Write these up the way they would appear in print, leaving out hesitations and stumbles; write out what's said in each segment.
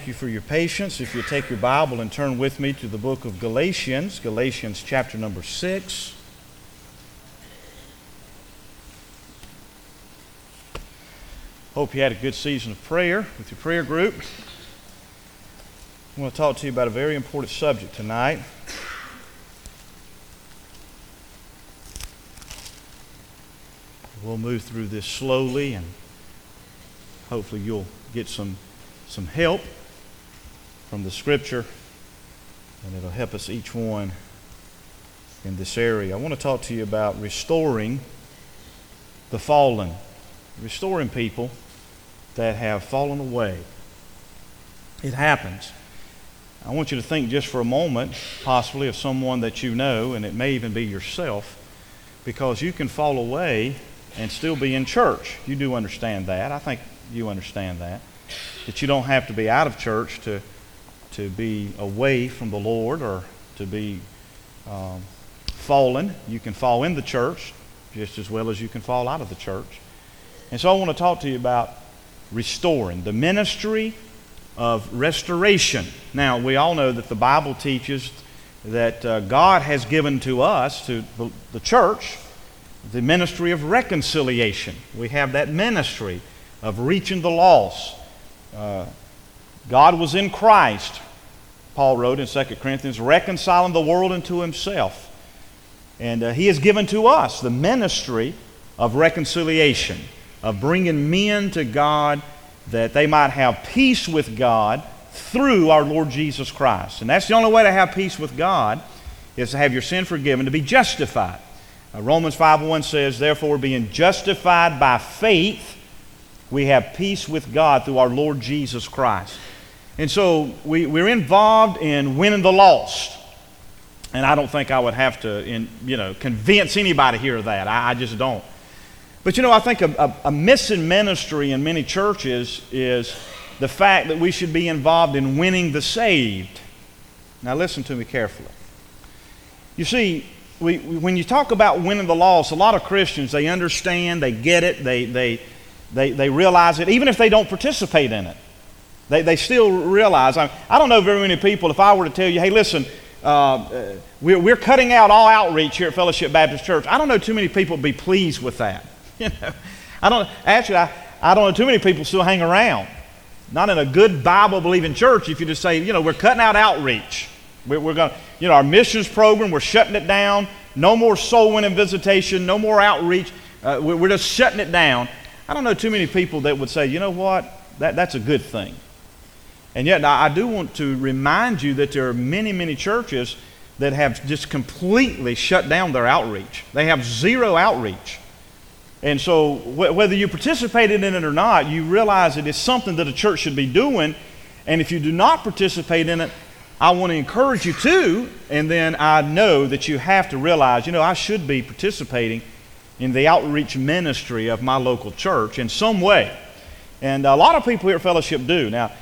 you for your patience. If you take your Bible and turn with me to the book of Galatians, Galatians chapter number 6. Hope you had a good season of prayer with your prayer group. I want to talk to you about a very important subject tonight. We'll move through this slowly, and hopefully you'll get some help from the Scripture, and it'll help us each one in this area. I want to talk to you about restoring the fallen, restoring people that have fallen away. It happens. I want you to think just for a moment, possibly, of someone that you know, and it may even be yourself, because you can fall away and still be in church. You do understand that. I think you understand that you don't have to be out of church to be away from the Lord or to be fallen. You can fall in the church just as well as you can fall out of the church. And so I want to talk to you about restoring, the ministry of restoration. Now, we all know that the Bible teaches that God has given to us, to the church, the ministry of reconciliation. We have that ministry of reaching the lost. God was in Christ, Paul wrote in 2 Corinthians, reconciling the world unto himself. And He has given to us the ministry of reconciliation, of bringing men to God that they might have peace with God through our Lord Jesus Christ. And that's the only way to have peace with God, is to have your sin forgiven, to be justified. Romans 5:1 says, therefore, being justified by faith, we have peace with God through our Lord Jesus Christ. And so we're involved in winning the lost. And I don't think I would have to convince anybody here of that. I just don't. But I think a missing ministry in many churches is the fact that we should be involved in winning the saved. Now listen to me carefully. You see, when you talk about winning the lost, a lot of Christians, they understand, they get it, they realize it, even if they don't participate in it. They still realize. I don't know very many people, if I were to tell you, hey, listen, we're cutting out all outreach here at Fellowship Baptist Church, I don't know too many people would be pleased with that. I don't know too many people still hang around. Not in a good Bible-believing church if you just say, we're cutting out outreach. We're going to, our missions program, we're shutting it down. No more soul winning visitation, no more outreach. We're just shutting it down. I don't know too many people that would say, you know what, that's a good thing. And yet, I do want to remind you that there are many, many churches that have just completely shut down their outreach. They have zero outreach. And so, whether you participated in it or not, you realize it is something that a church should be doing. And if you do not participate in it, I want to encourage you to, and then I know that you have to realize, I should be participating in the outreach ministry of my local church in some way. And a lot of people here at Fellowship do. Now,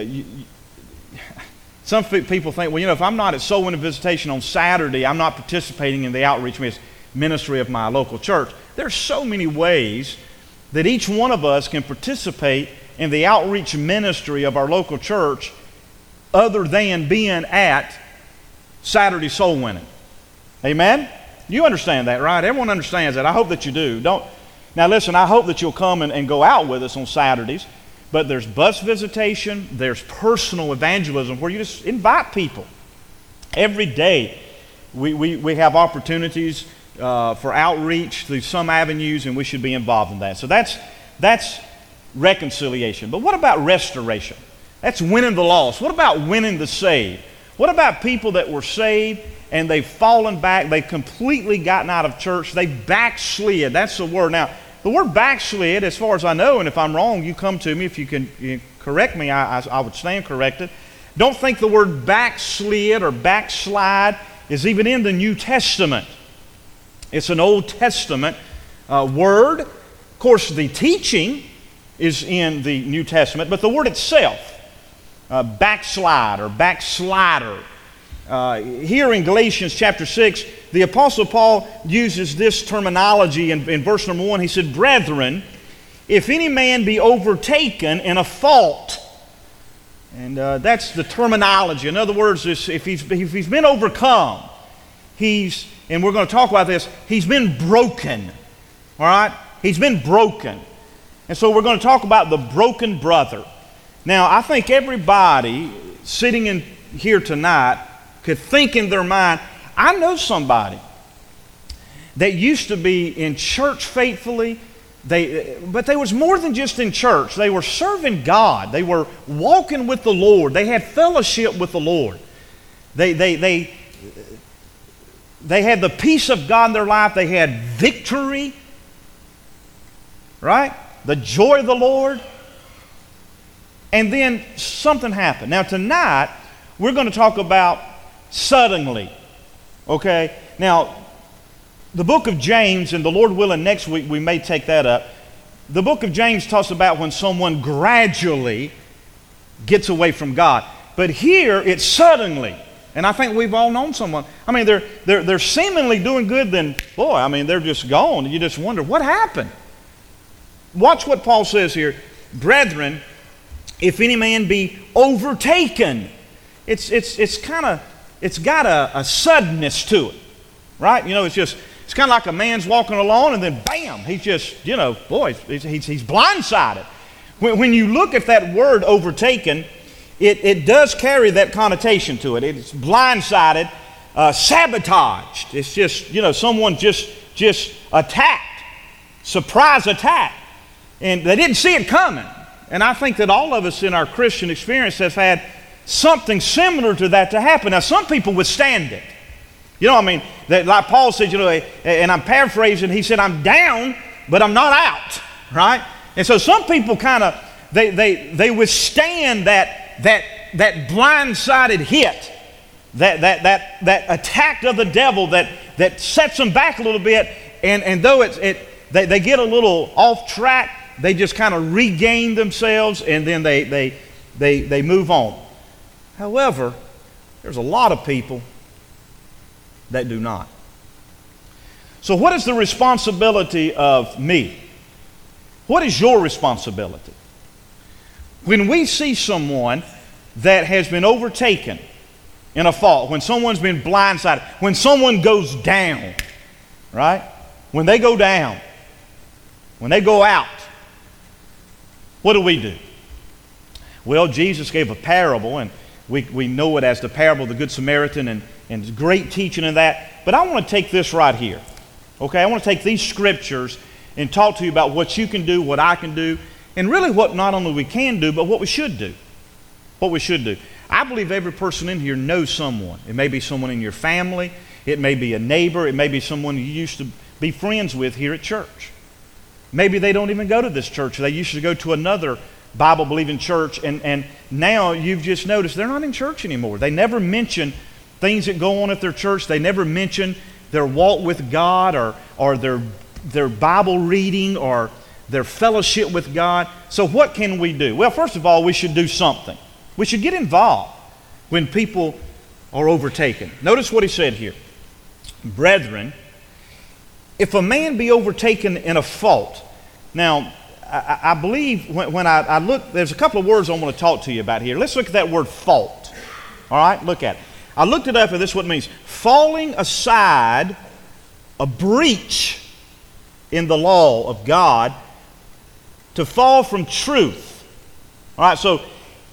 some people think, well, if I'm not at soul winning visitation on Saturday, I'm not participating in the outreach ministry of my local church. There's so many ways that each one of us can participate in the outreach ministry of our local church other than being at Saturday soul winning. Amen? You understand that, right? Everyone understands that. I hope that you do. Now listen, I hope that you'll come and go out with us on Saturdays, but there's bus visitation, there's personal evangelism where you just invite people. Every day we have opportunities for outreach through some avenues, and we should be involved in that. So that's reconciliation. But what about restoration? That's winning the lost. What about winning the saved? What about people that were saved and they've fallen back, they've completely gotten out of church, they backslid? That's the word. Now, the word backslid, as far as I know, and if I'm wrong, you come to me. If you can correct me, I would stand corrected. Don't think the word backslid or backslide is even in the New Testament. It's an Old Testament word. Of course, the teaching is in the New Testament, but the word itself, backslide or backslider. Here in Galatians chapter 6, the Apostle Paul uses this terminology in verse number 1. He said, brethren, if any man be overtaken in a fault. And that's the terminology. In other words, if he's been overcome, and we're going to talk about this, he's been broken. All right? He's been broken. And so we're going to talk about the broken brother. Now, I think everybody sitting in here tonight could think in their mind, I know somebody that used to be in church faithfully, but they was more than just in church. They were serving God. They were walking with the Lord. They had fellowship with the Lord. They had the peace of God in their life. They had victory, right? The joy of the Lord. And then something happened. Now tonight, we're going to talk about suddenly. Okay? Now, the book of James, and the Lord willing, next week we may take that up. The book of James talks about when someone gradually gets away from God. But here, it's suddenly. And I think we've all known someone. I mean, they're seemingly doing good, then, boy, I mean, they're just gone. You just wonder, what happened? Watch what Paul says here. Brethren, if any man be overtaken, it's got a suddenness to it, right? You know, it's kind of like a man's walking along and then bam, he's just, you know, boy, he's blindsided. When you look at that word overtaken, it does carry that connotation to it. It's blindsided, sabotaged. It's just, you know, someone just attacked, surprise attack. And they didn't see it coming. And I think that all of us in our Christian experience have had something similar to that to happen. Now, some people withstand it. You know, I mean, like Paul said, you know, and I'm paraphrasing, he said, I'm down, but I'm not out, right? And so some people kind of, they withstand that blindsided hit, that attack of the devil that sets them back a little bit, and though they get a little off track, they just kind of regain themselves, and then they move on. However, there's a lot of people that do not. So what is the responsibility of me? What is your responsibility? When we see someone that has been overtaken in a fault, when someone's been blindsided, when someone goes down, right? When they go down, when they go out, what do? Well, Jesus gave a parable, and we know it as the parable of the Good Samaritan, and there's great teaching in that. But I want to take this right here. Okay, I want to take these scriptures and talk to you about what you can do, what I can do, and really what not only we can do, but what we should do. What we should do. I believe every person in here knows someone. It may be someone in your family. It may be a neighbor. It may be someone you used to be friends with here at church. Maybe they don't even go to this church. They used to go to another Bible-believing church, and now you've just noticed they're not in church anymore. They never mention things that go on at their church. They never mention their walk with God or their Bible reading or their fellowship with God. So what can we do? Well, first of all, we should do something. We should get involved when people are overtaken. Notice what he said here. Brethren, if a man be overtaken in a fault. Now, I believe when I look, there's a couple of words I want to talk to you about here. Let's look at that word fault. All right, look at it. I looked it up, and this is what it means. Falling aside a breach in the law of God, to fall from truth. All right, so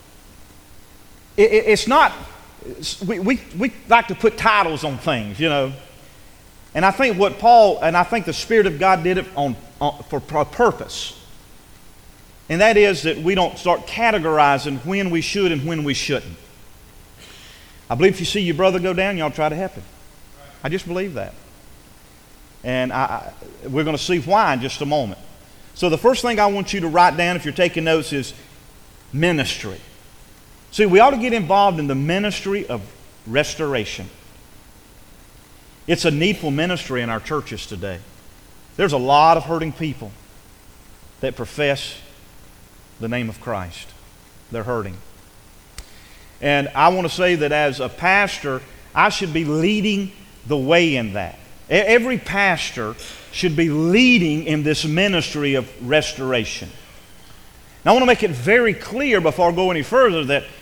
it's not, we like to put titles on things, you know. And I think what Paul, and I think the Spirit of God did it for a purpose. And that is that we don't start categorizing when we should and when we shouldn't. I believe if you see your brother go down, y'all try to help him. I just believe that. And we're going to see why in just a moment. So the first thing I want you to write down if you're taking notes is ministry. See, we ought to get involved in the ministry of restoration. It's a needful ministry in our churches today. There's a lot of hurting people that profess the name of Christ. They're hurting. And I want to say that as a pastor, I should be leading the way in that. Every pastor should be leading in this ministry of restoration. Now I want to make it very clear before I go any further that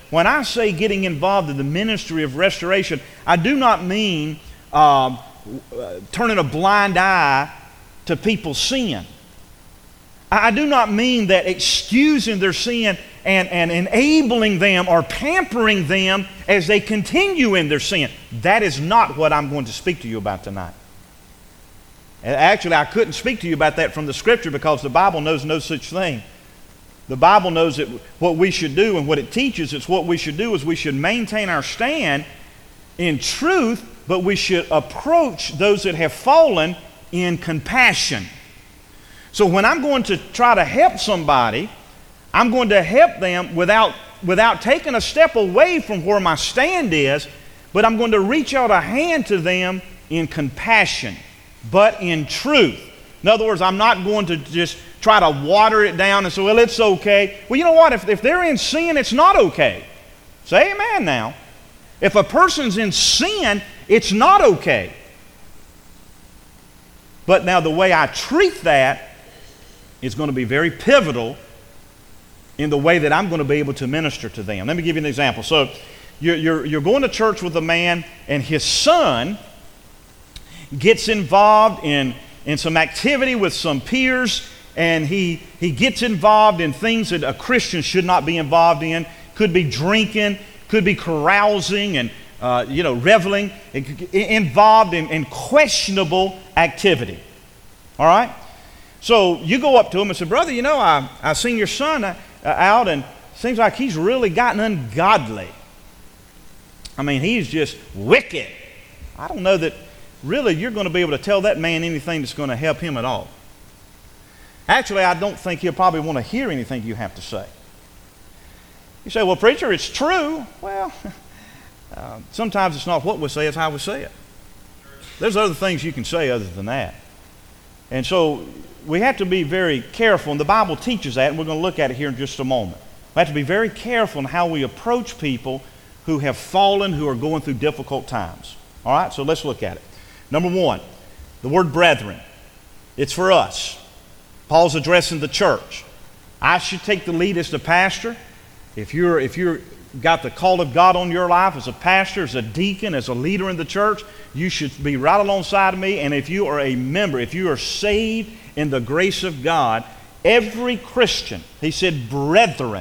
when I say getting involved in the ministry of restoration, I do not mean turning a blind eye to people's sin. I do not mean that excusing their sin and enabling them or pampering them as they continue in their sin. That is not what I'm going to speak to you about tonight. Actually, I couldn't speak to you about that from the Scripture because the Bible knows no such thing. The Bible knows that what we should do, and what it teaches, it's what we should do is we should maintain our stand in truth, but we should approach those that have fallen in compassion. So when I'm going to try to help somebody, I'm going to help them without taking a step away from where my stand is, but I'm going to reach out a hand to them in compassion, but in truth. In other words, I'm not going to just try to water it down and say, well, it's okay. Well, you know what? If they're in sin, it's not okay. Say amen now. If a person's in sin, it's not okay. But now the way I treat that is going to be very pivotal in the way that I'm going to be able to minister to them. Let me give you an example. So you're going to church with a man, and his son gets involved in some activity with some peers, and he gets involved in things that a Christian should not be involved in. Could be drinking, could be carousing and reveling, involved in questionable activity. All right? So you go up to him and say, brother, I seen your son out, and it seems like he's really gotten ungodly. I mean, he's just wicked. I don't know that really you're going to be able to tell that man anything that's going to help him at all. Actually, I don't think he'll probably want to hear anything you have to say. You say, well, preacher, it's true. Well, sometimes it's not what we say, it's how we say it. There's other things you can say other than that. And so we have to be very careful, and the Bible teaches that, and we're going to look at it here in just a moment. We have to be very careful in how we approach people who have fallen, who are going through difficult times. All right, so let's look at it. Number one, the word brethren. It's for us. Paul's addressing the church. I should take the lead as the pastor. If you're got the call of God on your life as a pastor, as a deacon, as a leader in the church, you should be right alongside of me. And if you are a member, if you are saved in the grace of God, every Christian, he said, brethren,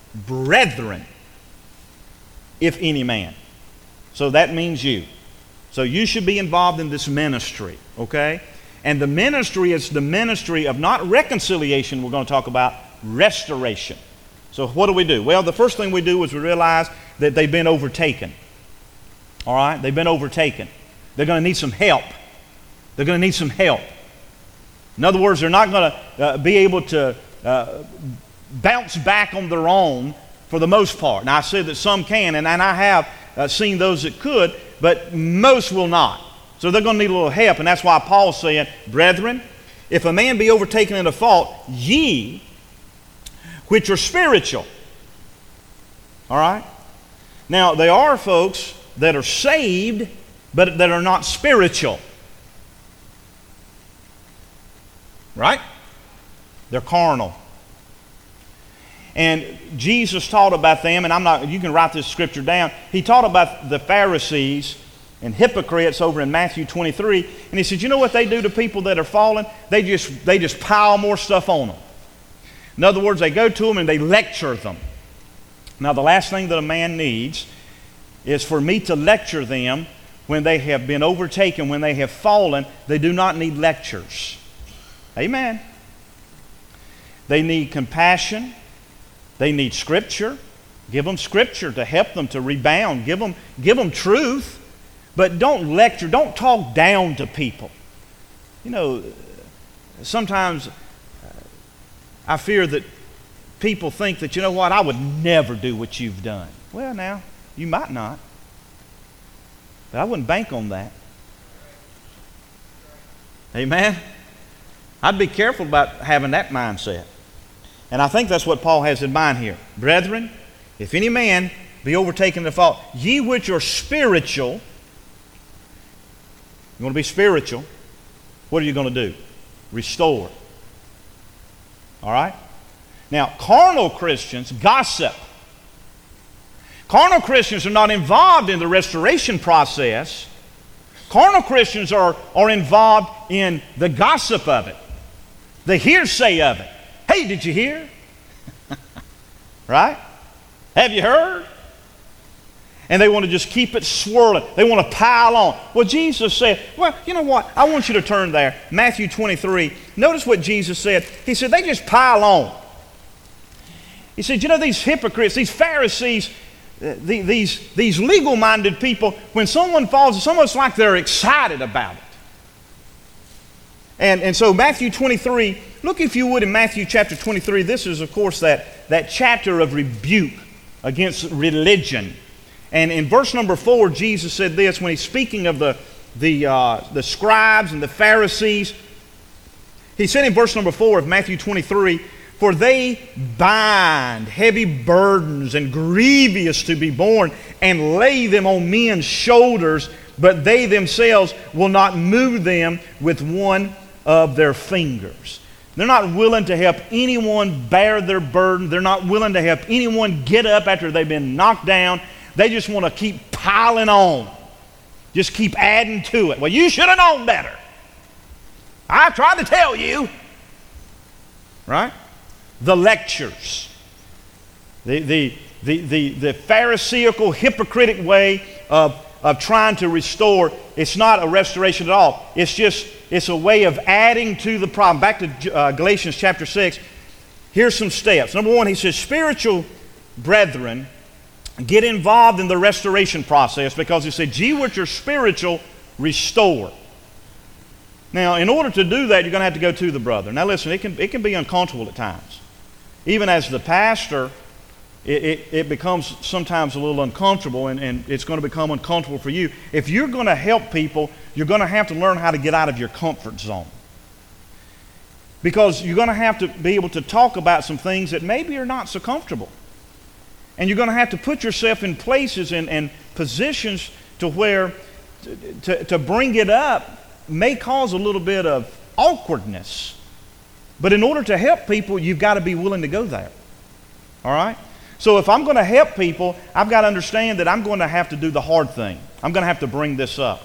if any man. So that means you. So you should be involved in this ministry, okay? And the ministry is the ministry of not reconciliation, we're going to talk about restoration. So what do? Well, the first thing we do is we realize that they've been overtaken. All right? They've been overtaken. They're going to need some help. They're going to need some help. In other words, they're not going to be able to bounce back on their own for the most part. Now, I said that some can, and I have seen those that could, but most will not. So they're going to need a little help, and that's why Paul's saying, brethren, if a man be overtaken in a fault, ye which are spiritual. All right? Now, there are folks that are saved, but that are not spiritual. Right? They're carnal. And Jesus taught about them, and you can write this scripture down. He taught about the Pharisees and hypocrites over in Matthew 23, and he said, you know what they do to people that are fallen? They just pile more stuff on them. In other words, they go to them and they lecture them. Now, the last thing that a man needs is for me to lecture them when they have been overtaken, when they have fallen. They do not need lectures. Amen. They need compassion. They need Scripture. Give them Scripture to help them to rebound. Give them truth. But don't lecture. Don't talk down to people. Sometimes I fear that people think that, you know what, I would never do what you've done. Well, now, you might not. But I wouldn't bank on that. Amen? I'd be careful about having that mindset. And I think that's what Paul has in mind here. Brethren, if any man be overtaken in the fault, ye which are spiritual, you want to be spiritual, what are you going to do? Restore. All right? Now, carnal Christians gossip. Carnal Christians are not involved in the restoration process. Carnal Christians are involved in the gossip of it, the hearsay of it. Hey, did you hear? Right? Have you heard? And they want to just keep it swirling. They want to pile on. Well, Jesus said, well, you know what? I want you to turn there. Matthew 23. Notice what Jesus said. He said, they just pile on. He said, you know, these hypocrites, these Pharisees, these legal-minded people, when someone falls, it's almost like they're excited about it. And so Matthew 23, look if you would in Matthew chapter 23. This is, of course, that chapter of rebuke against religion. And in verse number 4, Jesus said this when he's speaking of the scribes and the Pharisees. He said in verse number 4 of Matthew 23, for they bind heavy burdens and grievous to be borne and lay them on men's shoulders, but they themselves will not move them with one of their fingers. They're not willing to help anyone bear their burden. They're not willing to help anyone get up after they've been knocked down. They just want to keep piling on. Just keep adding to it. Well, you should have known better. I tried to tell you. Right? The lectures. The Pharisaical, hypocritic way of trying to restore. It's not a restoration at all. It's a way of adding to the problem. Back to Galatians chapter 6. Here's some steps. Number 1, he says, spiritual brethren, get involved in the restoration process, because he said, ye which are spiritual, restore. Now, in order to do that, you're going to have to go to the brother. Now listen, it can be uncomfortable at times. Even as the pastor, it becomes sometimes a little uncomfortable, and it's going to become uncomfortable for you. If you're going to help people, you're going to have to learn how to get out of your comfort zone. Because you're going to have to be able to talk about some things that maybe are not so comfortable. And you're going to have to put yourself in places and positions to where to bring it up may cause a little bit of awkwardness. But in order to help people, you've got to be willing to go there. All right? So if I'm going to help people, I've got to understand that I'm going to have to do the hard thing. I'm going to have to bring this up.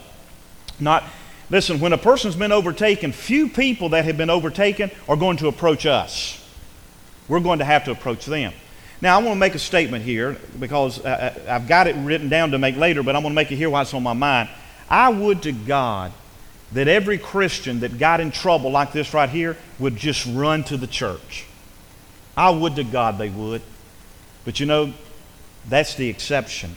Listen, when a person's been overtaken, few people that have been overtaken are going to approach us. We're going to have to approach them. Now, I want to make a statement here, because I've got it written down to make later, but I'm going to make it here while it's on my mind. I would to God that every Christian that got in trouble like this right here would just run to the church. I would to God they would. But you know, that's the exception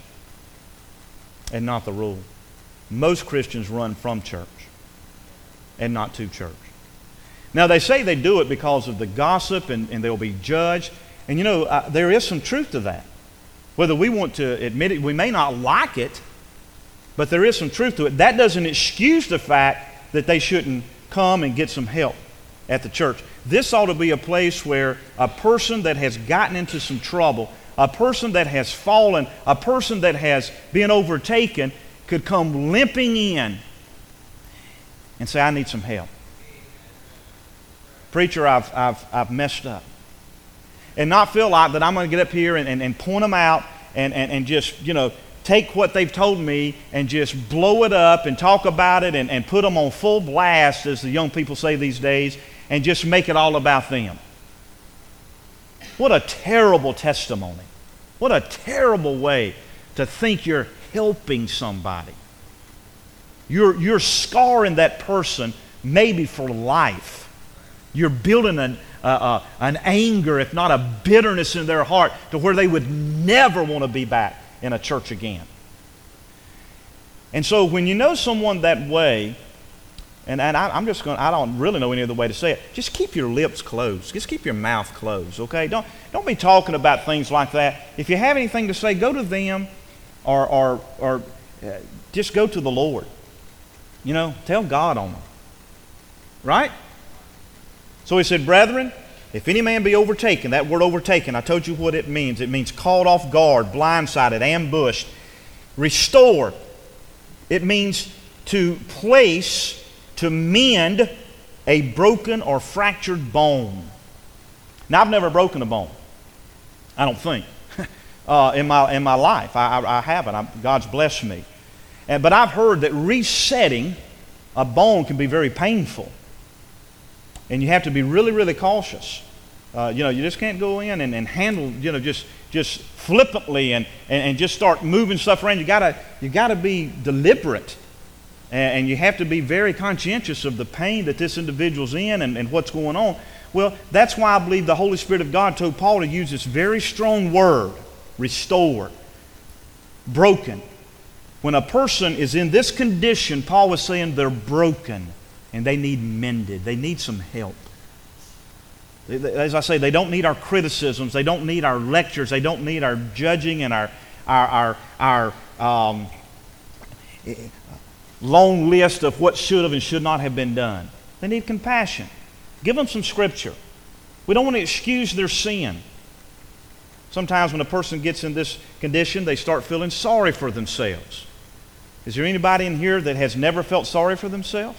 and not the rule. Most Christians run from church and not to church. Now, they say they do it because of the gossip and they'll be judged. And you know, there is some truth to that. Whether we want to admit it, we may not like it, but there is some truth to it. That doesn't excuse the fact that they shouldn't come and get some help at the church. This ought to be a place where a person that has gotten into some trouble, a person that has fallen, a person that has been overtaken could come limping in and say, I need some help. Preacher, I've messed up. And not feel like that I'm going to get up here and point them out and just, you know, take what they've told me and just blow it up and talk about it and put them on full blast, as the young people say these days, and just make it all about them. What a terrible testimony. What a terrible way to think you're helping somebody. You're scarring that person maybe for life. You're building an anger, if not a bitterness in their heart, to where they would never want to be back in a church again. And so when you know someone that way, and I don't really know any other way to say it, just keep your lips closed. Just keep your mouth closed, okay? Don't be talking about things like that. If you have anything to say, go to them or just go to the Lord. You know, tell God on them. Right? So he said, brethren, if any man be overtaken, that word overtaken, I told you what it means. It means caught off guard, blindsided, ambushed. Restore. It means to place, to mend a broken or fractured bone. Now, I've never broken a bone. I don't think. in my life. I haven't. God's blessed me. But I've heard that resetting a bone can be very painful. And you have to be really, really cautious. You just can't go in and handle, just flippantly and just start moving stuff around. You gotta be deliberate. And you have to be very conscientious of the pain that this individual's in and what's going on. Well, that's why I believe the Holy Spirit of God told Paul to use this very strong word, restore, broken. When a person is in this condition, Paul was saying they're broken and they need mended. They need some help. As I say, they don't need our criticisms. They don't need our lectures. They don't need our judging and our long list of what should have and should not have been done. They need compassion. Give them some scripture. We don't want to excuse their sin. Sometimes when a person gets in this condition, they start feeling sorry for themselves. Is there anybody in here that has never felt sorry for themselves?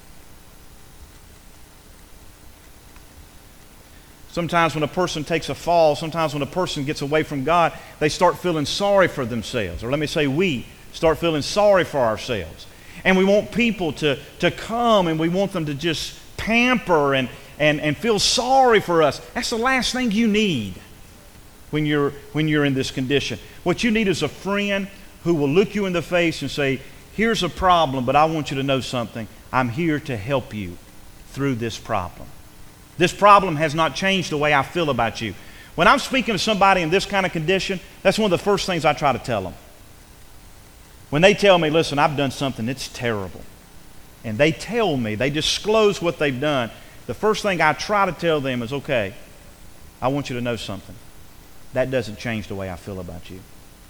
Sometimes when a person takes a fall, sometimes when a person gets away from God, they start feeling sorry for themselves. Or let me say, we start feeling sorry for ourselves. And we want people to come and we want them to just pamper and feel sorry for us. That's the last thing you need when you're in this condition. What you need is a friend who will look you in the face and say, here's a problem, but I want you to know something. I'm here to help you through this problem. This problem has not changed the way I feel about you. When I'm speaking to somebody in this kind of condition, that's one of the first things I try to tell them. When they tell me, listen, I've done something that's terrible, and they tell me, they disclose what they've done, the first thing I try to tell them is, okay, I want you to know something. That doesn't change the way I feel about you.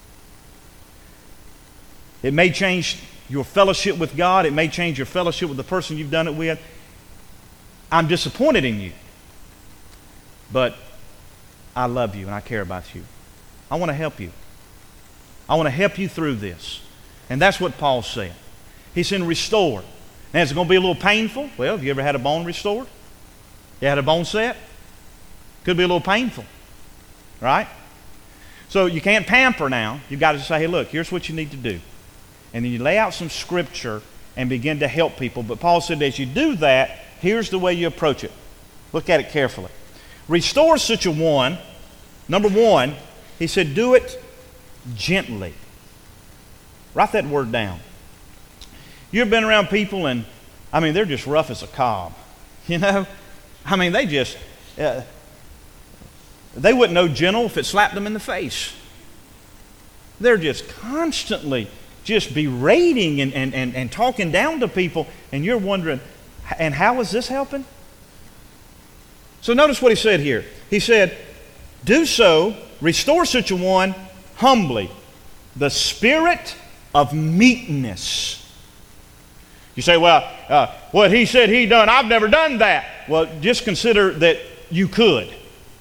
It may change your fellowship with God. It may change your fellowship with the person you've done it with. I'm disappointed in you, but I love you and I care about you. I want to help you. I want to help you through this. And that's what Paul said. He said, restore. Now, is it going to be a little painful? Well, have you ever had a bone restored? You had a bone set? Could be a little painful, right? So you can't pamper now. You've got to say, hey, look, here's what you need to do. And then you lay out some scripture and begin to help people. But Paul said, as you do that, here's the way you approach it. Look at it carefully. Restore such a one. Number one, he said, do it gently. Write that word down. You've been around people and, they're just rough as a cob. You know? They just, they wouldn't know gentle if it slapped them in the face. They're just constantly just berating and talking down to people, and you're wondering, and how is this helping? So notice what he said here. He said, do so, restore such a one humbly, the spirit of meekness. You say, well, what he said he done, I've never done that. Well, just consider that you could.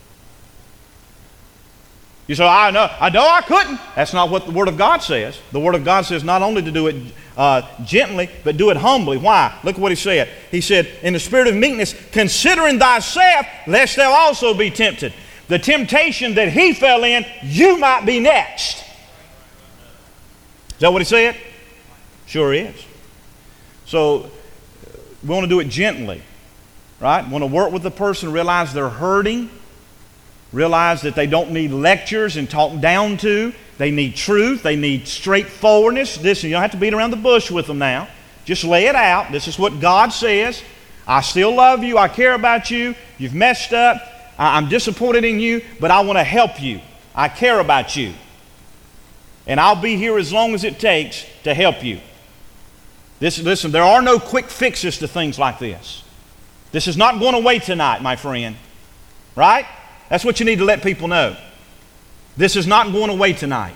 You say, I know I couldn't. That's not what the Word of God says. The Word of God says not only to do it gently, but do it humbly. Why? Look at what he said. He said, in the spirit of meekness, considering thyself, lest thou also be tempted. The temptation that he fell in, you might be next. Is that what he said? Sure is. So we want to do it gently, right? We want to work with the person, realize they're hurting, realize that they don't need lectures and talk down to. They need truth. They need straightforwardness. Listen, you don't have to beat around the bush with them now. Just lay it out. This is what God says. I still love you. I care about you. You've messed up. I'm disappointed in you, but I want to help you. I care about you. And I'll be here as long as it takes to help you. Listen, there are no quick fixes to things like this. This is not going away tonight, my friend. Right? That's what you need to let people know. This is not going away tonight.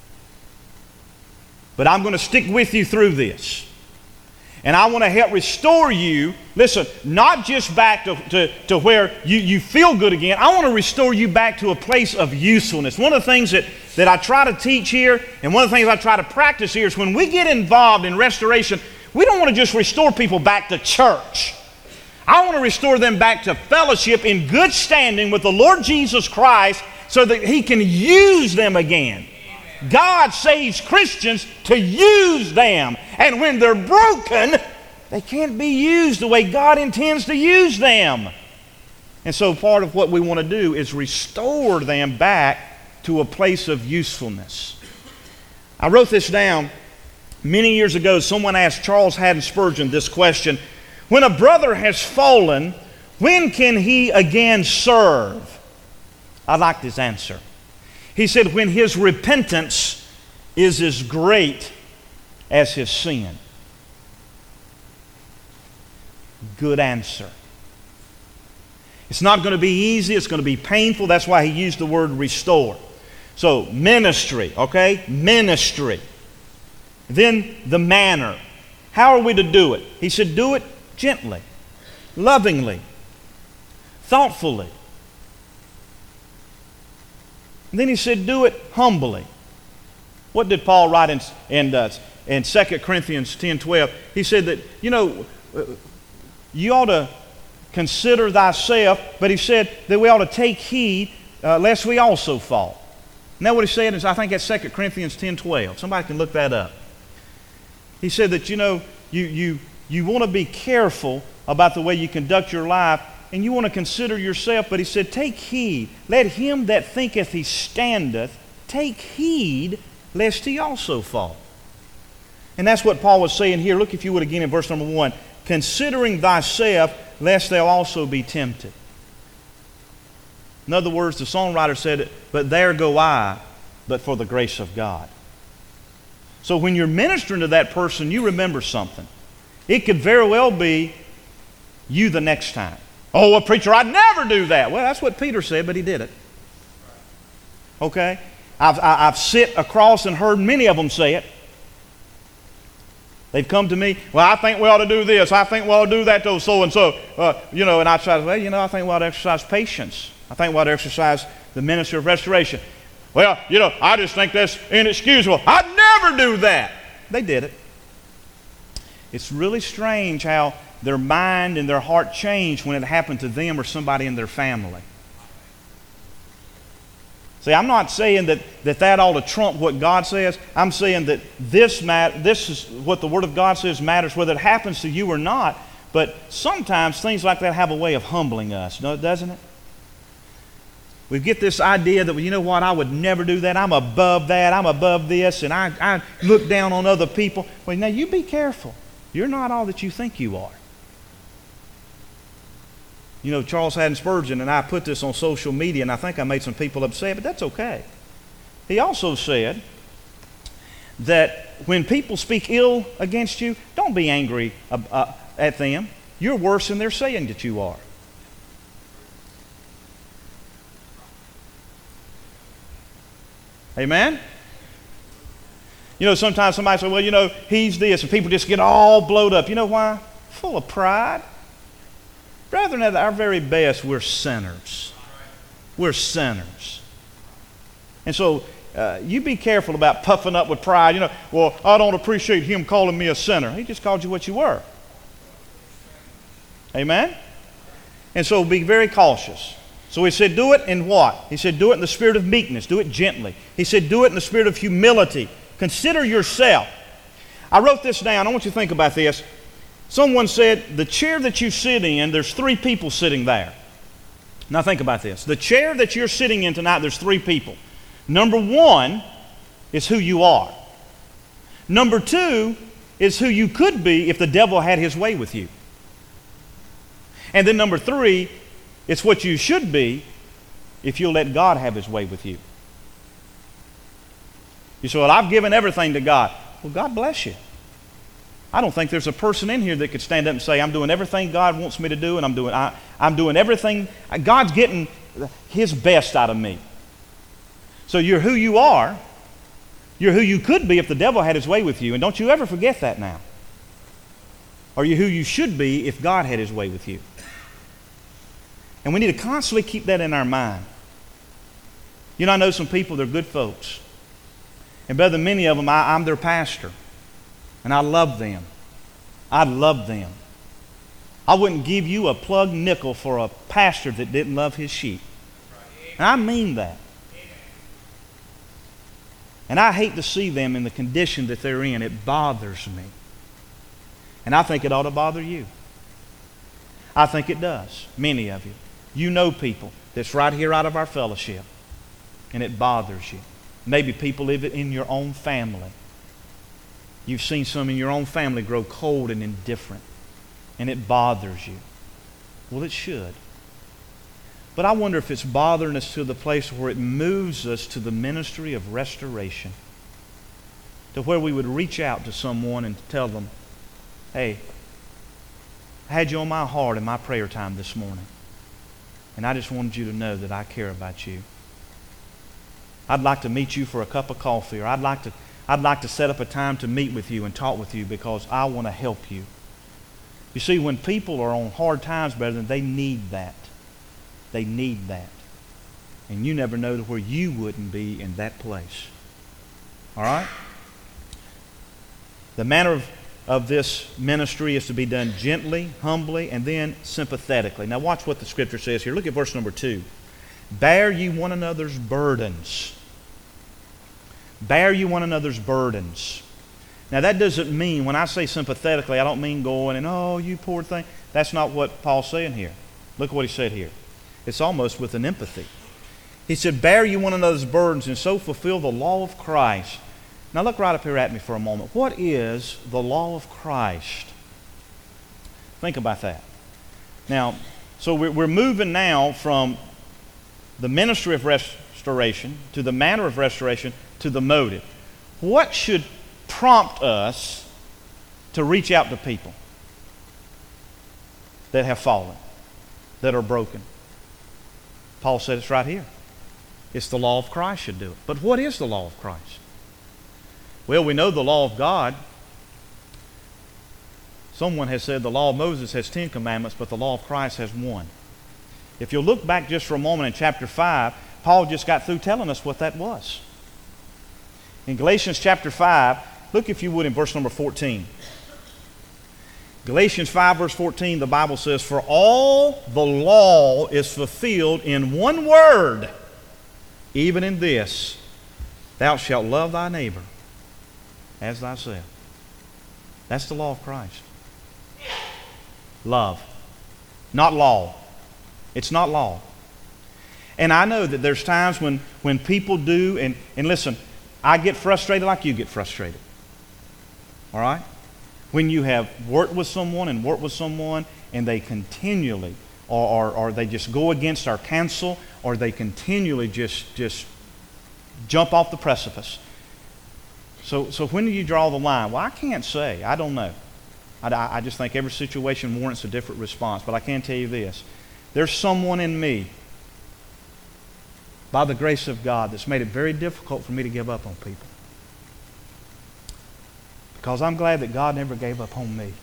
But I'm going to stick with you through this. And I want to help restore you, listen, not just back to where you feel good again. I want to restore you back to a place of usefulness. One of the things that I try to teach here, and one of the things I try to practice here, is when we get involved in restoration, we don't want to just restore people back to church. I want to restore them back to fellowship in good standing with the Lord Jesus Christ, so that He can use them again. God saves Christians to use them. And when they're broken, they can't be used the way God intends to use them. And so part of what we want to do is restore them back to a place of usefulness. I wrote this down many years ago. Someone asked Charles Haddon Spurgeon this question: when a brother has fallen, when can he again serve? I liked his answer. He said, when his repentance is as great as his sin. Good answer. It's not going to be easy. It's going to be painful. That's why he used the word restore. So ministry, okay? Ministry. Then the manner. How are we to do it? He said, do it gently, lovingly, thoughtfully. And then he said, do it humbly. What did Paul write in 2 Corinthians 10:12? He said that, you ought to consider thyself, but he said that we ought to take heed lest we also fall. And that's what he said, I think that's 2 Corinthians 10:12. Somebody can look that up. He said that, you want to be careful about the way you conduct your life, and you want to consider yourself, but he said, take heed. Let him that thinketh he standeth take heed lest he also fall. And that's what Paul was saying here. Look, if you would, again in verse number 1. Considering thyself lest thou also be tempted. In other words, the songwriter said, but there go I, but for the grace of God. So when you're ministering to that person, you remember something. It could very well be you the next time. Oh, well, preacher, I'd never do that. Well, that's what Peter said, but he did it. Okay? I've sit across and heard many of them say it. They've come to me, well, I think we ought to do this. I think we ought to do that to so-and-so. And I try to, I think we ought to exercise patience. I think we ought to exercise the ministry of restoration. Well, I just think that's inexcusable. I'd never do that. They did it. It's really strange how their mind and their heart changed when it happened to them or somebody in their family. See, I'm not saying that ought to trump what God says. I'm saying that this is what the Word of God says matters, whether it happens to you or not. But sometimes things like that have a way of humbling us, doesn't it? We get this idea that, I would never do that. I'm above that. I'm above this. And I look down on other people. Well, now you be careful. You're not all that you think you are. Charles Haddon Spurgeon, and I put this on social media, and I think I made some people upset, but that's okay. He also said that when people speak ill against you, don't be angry at them. You're worse than they're saying that you are. Amen? Sometimes somebody says, well, he's this, and people just get all blowed up. You know why? Full of pride. Brethren, at our very best, we're sinners. We're sinners. And so you be careful about puffing up with pride. Well, I don't appreciate him calling me a sinner. He just called you what you were. Amen? And so be very cautious. So he said, do it in what? He said, do it in the spirit of meekness. Do it gently. He said, do it in the spirit of humility. Consider yourself. I wrote this down. I want you to think about this. Someone said, the chair that you sit in, there's 3 people sitting there. Now think about this. The chair that you're sitting in tonight, there's 3 people. Number 1 is who you are. Number 2 is who you could be if the devil had his way with you. And then number 3, it's what you should be if you'll let God have his way with you. You say, well, I've given everything to God. Well, God bless you. I don't think there's a person in here that could stand up and say, I'm doing everything God wants me to do, and I'm doing everything. God's getting his best out of me. So you're who you are. You're who you could be if the devil had his way with you. And don't you ever forget that now. Or you're who you should be if God had his way with you. And we need to constantly keep that in our mind. I know some people, they're good folks. And better than many of them, I'm their pastor. And I love them. I love them. I wouldn't give you a plug nickel for a pastor that didn't love his sheep. And I mean that. And I hate to see them in the condition that they're in. It bothers me. And I think it ought to bother you. I think it does. Many of you. You know people that's right here out of our fellowship. And it bothers you. Maybe people live it in your own family. You've seen some in your own family grow cold and indifferent. And it bothers you. Well, it should. But I wonder if it's bothering us to the place where it moves us to the ministry of restoration. To where we would reach out to someone and tell them, hey, I had you on my heart in my prayer time this morning. And I just wanted you to know that I care about you. I'd like to meet you for a cup of coffee, or I'd like to set up a time to meet with you and talk with you because I want to help you. You see, when people are on hard times, brethren, they need that. They need that. And you never know where you wouldn't be in that place. All right? The manner of this ministry is to be done gently, humbly, and then sympathetically. Now watch what the Scripture says here. Look at verse number 2. Bear ye one another's burdens. Bear ye one another's burdens. Now that doesn't mean, when I say sympathetically, I don't mean going and, oh, you poor thing. That's not what Paul's saying here. Look what he said here. It's almost with an empathy. He said, bear you one another's burdens and so fulfill the law of Christ. Now look right up here at me for a moment. What is the law of Christ? Think about that. Now, so we're moving now from the ministry of restoration to the manner of restoration to the motive. What should prompt us to reach out to people that have fallen, that are broken? Paul said it's right here. It's the law of Christ should do it. But what is the law of Christ? Well, we know the law of God. Someone has said the law of Moses has 10 commandments, but the law of Christ has 1. If you'll look back just for a moment in chapter 5, Paul just got through telling us what that was. In Galatians chapter 5, look if you would in verse number 14. Galatians 5 verse 14, the Bible says, for all the law is fulfilled in one word, even in this, thou shalt love thy neighbor as thyself. That's the law of Christ. Love. Not law. It's not law. And I know that there's times when people do, and listen, I get frustrated like you get frustrated. All right? When you have worked with someone and they continually, or they just go against our counsel, or they continually just jump off the precipice. So when do you draw the line? Well, I can't say. I don't know. I just think every situation warrants a different response. But I can tell you this. There's someone in me, by the grace of God, that's made it very difficult for me to give up on people. Because I'm glad that God never gave up on me.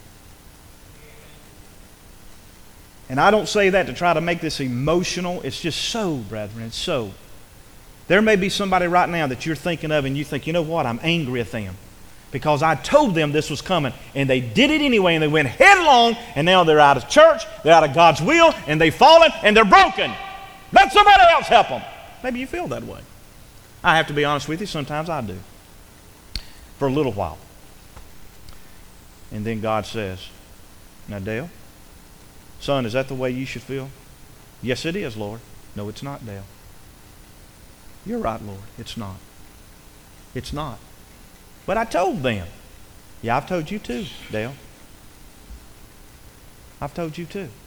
And I don't say that to try to make this emotional. It's just so, brethren. It's so. There may be somebody right now that you're thinking of and you think, you know what, I'm angry at them. Because I told them this was coming. And they did it anyway and they went headlong and now they're out of church, they're out of God's will, and they've fallen and they're broken. Let somebody else help them. Maybe you feel that way. I have to be honest with you, sometimes I do. For a little while. And then God says, now Dale, son, is that the way you should feel? Yes, it is, Lord. No, it's not, Dale. You're right, Lord. It's not. It's not. But I told them. Yeah, I've told you too, Dale. I've told you too.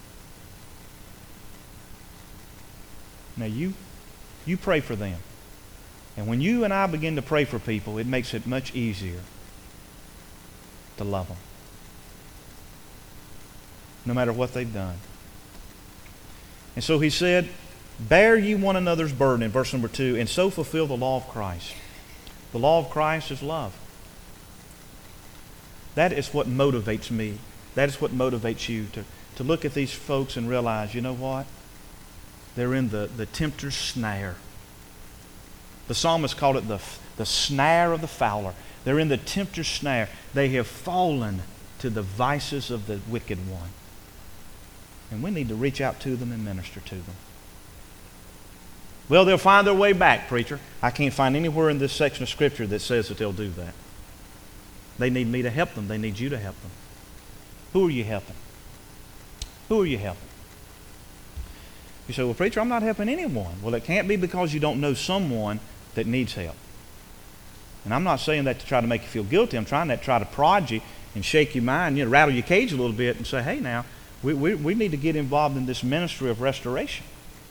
Now you pray for them. And when you and I begin to pray for people, it makes it much easier to love them. No matter what they've done. And so he said, bear ye one another's burden in verse number 2, and so fulfill the law of Christ. The law of Christ is love. That is what motivates me. That is what motivates you to look at these folks and realize, you know what? They're in the tempter's snare. The psalmist called it the snare of the fowler. They're in the tempter's snare. They have fallen to the vices of the wicked one. And we need to reach out to them and minister to them. Well, they'll find their way back, preacher. I can't find anywhere in this section of Scripture that says that they'll do that. They need me to help them. They need you to help them. Who are you helping? Who are you helping? You say, well, preacher, I'm not helping anyone. Well, it can't be because you don't know someone that needs help. And I'm not saying that to try to make you feel guilty. I'm trying to try to prod you and shake your mind, rattle your cage a little bit and say, hey, now, we need to get involved in this ministry of restoration.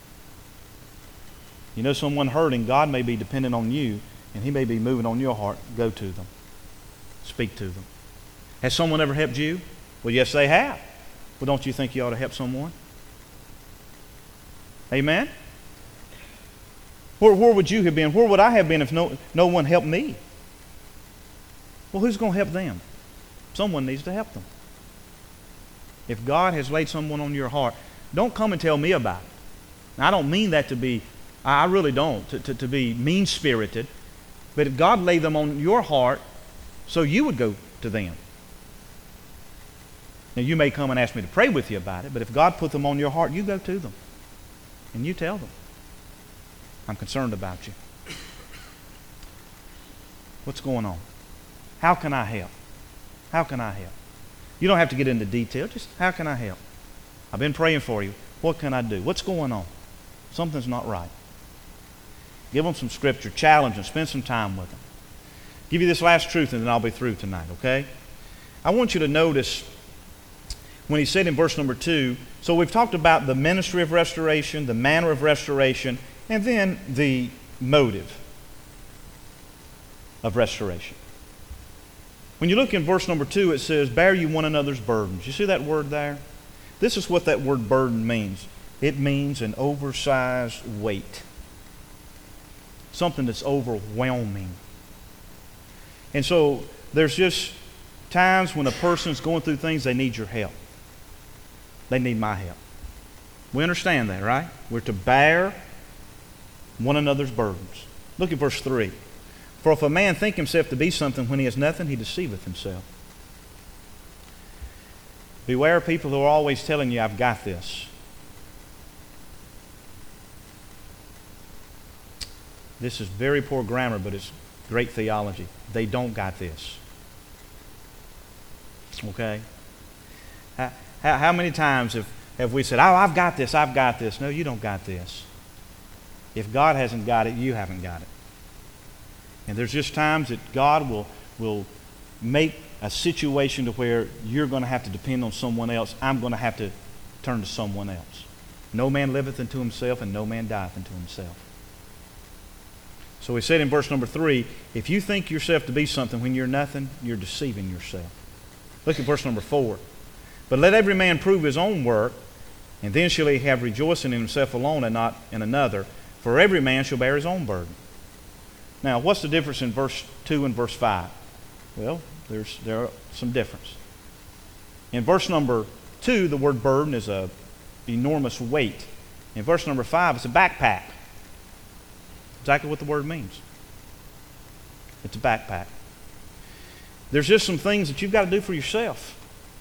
You know someone hurting, God may be dependent on you, and He may be moving on your heart. Go to them. Speak to them. Has someone ever helped you? Well, yes, they have. Well, don't you think you ought to help someone? Amen? Where would you have been? Where would I have been if no one helped me? Well, who's going to help them? Someone needs to help them. If God has laid someone on your heart, don't come and tell me about it. Now, I don't mean that to be, I really don't, to be mean-spirited. But if God laid them on your heart, so you would go to them. Now, you may come and ask me to pray with you about it, but if God put them on your heart, you go to them. And you tell them, I'm concerned about you. What's going on? How can I help? How can I help? You don't have to get into detail. Just, how can I help? I've been praying for you. What can I do? What's going on? Something's not right. Give them some Scripture. Challenge them. Spend some time with them. Give you this last truth and then I'll be through tonight, okay? I want you to notice when he said in verse number 2, so we've talked about the ministry of restoration, the manner of restoration, and then the motive of restoration. When you look in verse number 2, it says, bear you one another's burdens. You see that word there? This is what that word burden means. It means an oversized weight. Something that's overwhelming. And so there's just times when a person's going through things, they need your help. They need my help. We understand that, right? We're to bear one another's burdens. Look at verse 3. For if a man think himself to be something when he is nothing, he deceiveth himself. Beware of people who are always telling you, I've got this. This is very poor grammar, but it's great theology. They don't got this. Okay? How many times have we said, oh, I've got this, I've got this. No, you don't got this. If God hasn't got it, you haven't got it. And there's just times that God will make a situation to where you're going to have to depend on someone else. I'm going to have to turn to someone else. No man liveth unto himself, and no man dieth unto himself. So he said in verse number 3, if you think yourself to be something when you're nothing, you're deceiving yourself. Look at verse number 4. But let every man prove his own work, and then shall he have rejoicing in himself alone and not in another. For every man shall bear his own burden. Now, what's the difference in verse 2 and verse 5? Well, there are some difference. In verse number 2, the word burden is an enormous weight. In verse number 5, it's a backpack. Exactly what the word means. It's a backpack. There's just some things that you've got to do for yourself.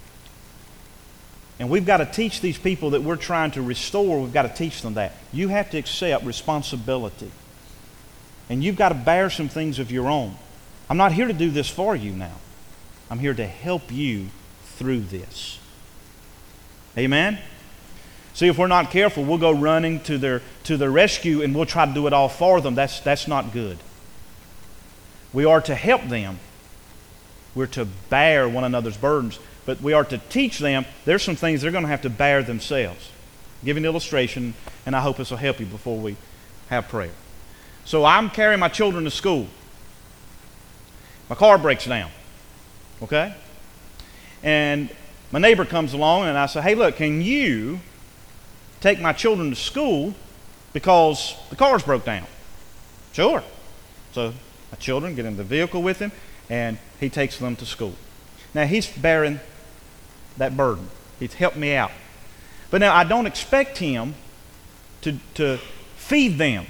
And we've got to teach these people that we're trying to restore, we've got to teach them that. You have to accept responsibility. And you've got to bear some things of your own. I'm not here to do this for you now. I'm here to help you through this. Amen? See, if we're not careful, we'll go running to their rescue and we'll try to do it all for them. That's not good. We are to help them. We're to bear one another's burdens. But we are to teach them there's some things they're going to have to bear themselves. Give an illustration, and I hope this will help you before we have prayer. So I'm carrying my children to school. My car breaks down. Okay? And my neighbor comes along and I say, hey, look, can you take my children to school because the car's broke down? Sure. So my children get in the vehicle with him and he takes them to school. Now he's bearing that burden. He's helped me out. But now I don't expect him to feed them.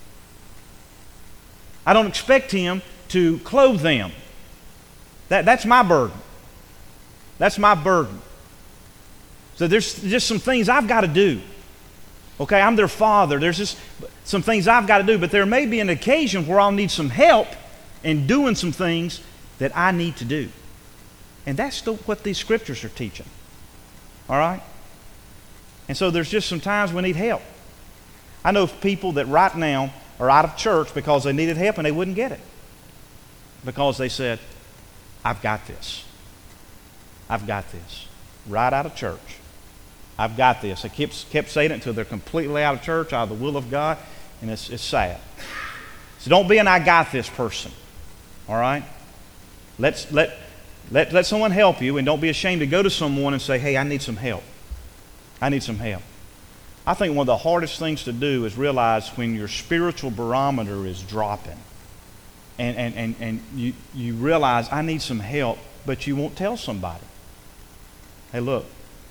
I don't expect him to clothe them. That's my burden. That's my burden. So there's just some things I've got to do. Okay, I'm their father. There's just some things I've got to do, but there may be an occasion where I'll need some help in doing some things that I need to do. And that's still what these scriptures are teaching. All right? And so there's just some times we need help. I know people that right now are out of church because they needed help and they wouldn't get it. Because they said, I've got this. I've got this. Right out of church. I've got this. They kept saying it until they're completely out of church, out of the will of God, and it's sad. So don't be an I got this person. All right? Let someone help you, and don't be ashamed to go to someone and say, hey, I need some help. I need some help. I think one of the hardest things to do is realize when your spiritual barometer is dropping and you realize I need some help, but you won't tell somebody. Hey, look,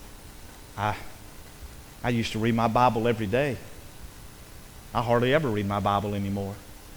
I used to read my Bible every day. I hardly ever read my Bible anymore.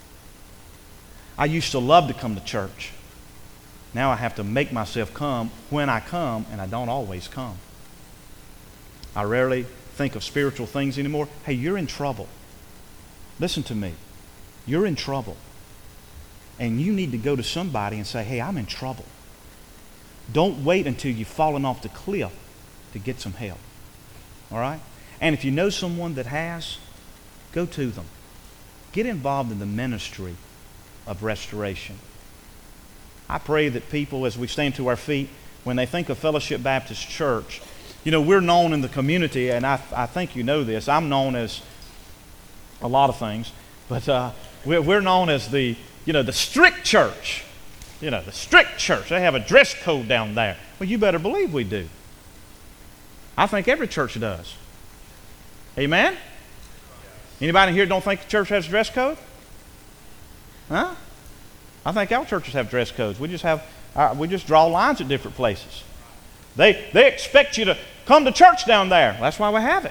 I used to love to come to church. Now I have to make myself come when I come, and I don't always come. I rarely think of spiritual things anymore. Hey, you're in trouble. Listen to me. You're in trouble. And you need to go to somebody and say, hey, I'm in trouble. Don't wait until you've fallen off the cliff to get some help. All right? And if you know someone that has, go to them. Get involved in the ministry of restoration. I pray that people, as we stand to our feet, when they think of Fellowship Baptist Church, you know, we're known in the community, and I think you know this. I'm known as a lot of things, but we're known as the strict church. You know, the strict church. They have a dress code down there. Well, you better believe we do. I think every church does. Amen? Anybody here don't think the church has a dress code? Huh? I think all churches have dress codes. We just draw lines at different places. They expect you to come to church down there. That's why we have it.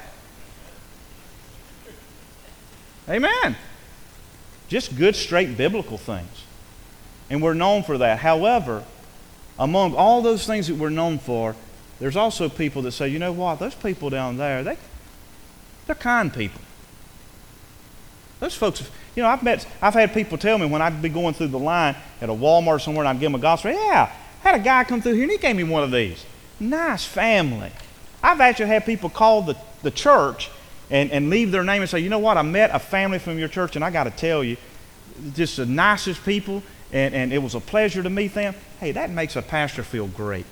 Amen. Just good, straight biblical things. And we're known for that. However, among all those things that we're known for, there's also people that say, you know what, those people down there, they're kind people. Those folks, you know, I've had people tell me when I'd be going through the line at a Walmart somewhere and I'd give them a gospel, yeah, I had a guy come through here and he gave me one of these. Nice family. I've actually had people call the church and leave their name and say, you know what, I met a family from your church and I got to tell you, just the nicest people, and it was a pleasure to meet them. Hey, that makes a pastor feel great.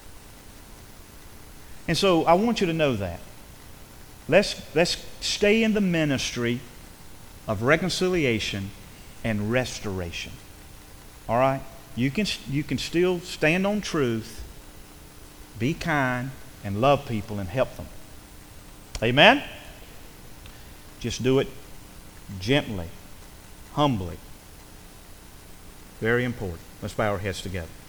And so I want you to know that. Let's stay in the ministry of reconciliation and restoration. All right? You can still stand on truth, be kind, and love people and help them. Amen? Just do it gently, humbly. Very important. Let's bow our heads together.